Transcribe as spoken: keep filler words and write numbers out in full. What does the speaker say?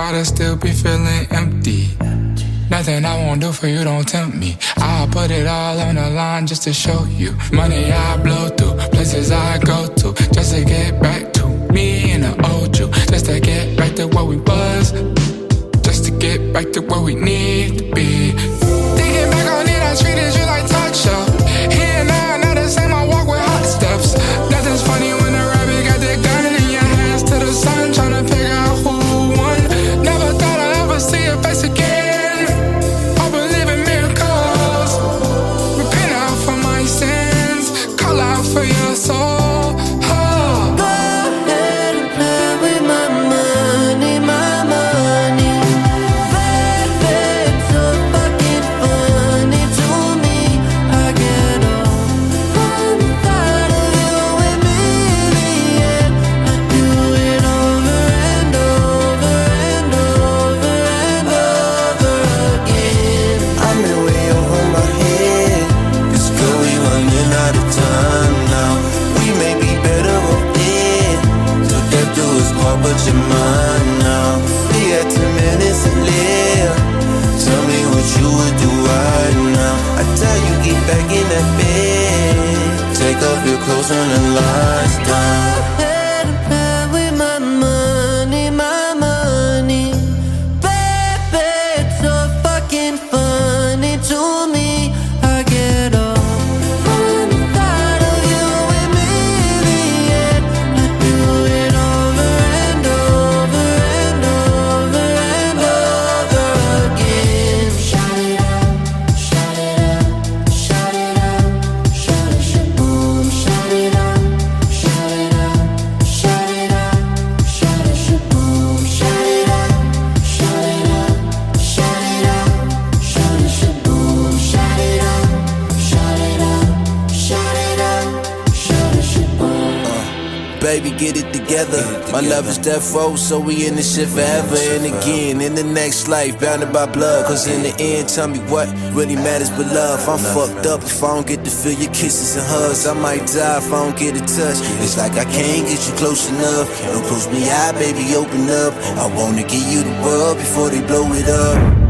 spot, I still be feeling empty. Nothing I won't do for you, don't tempt me. I'll put it all on the line just to show you. Money I blow through, places I go to, just to get back to me and the old you. Just to get back to where we was, just to get back to where we need to be. Thinking back on it, I treated you like talk show. Here now, not the same, I walk with hot steps. Nothing's funny when the rabbit got the gun in your hands to the sun, trying to figure out who won. Never thought I'd ever see your face again. For your soul, oh. Go ahead and play with my money, my money. Baby, it's so fucking funny to me. I get all on the side of you and me, yeah. I do it over and over and over and over again. I'm in way over my head. It's good we running out of time. But you're mine now. We got two minutes to live. Tell me what you would do right now. I tell you, get back in that bed. Take off your clothes and the lights down. Go ahead and play with my money, my money. Baby, it's so fucking funny to me. I get all on the side of you and me, yeah. I do it over and over and over and over again. Shout it out, shout it out, shout it out, shout it, shaboom. Shout it out, shout it out, shout it out, shout it, shaboom. Shout it out, shout it out, shout it out, shout it, shaboom. Shout it out, shout it out, shout it out, shout it, shaboom. Baby, get it together. My love is death row, so we in this shit forever and again. In the next life, bounded by blood. Cause in the end, tell me what really matters but love. I'm fucked up if I don't get to feel your kisses and hugs. I might die if I don't get a touch. It's like I can't get you close enough. Don't close me out, baby, open up. I wanna give you the world before they blow it up.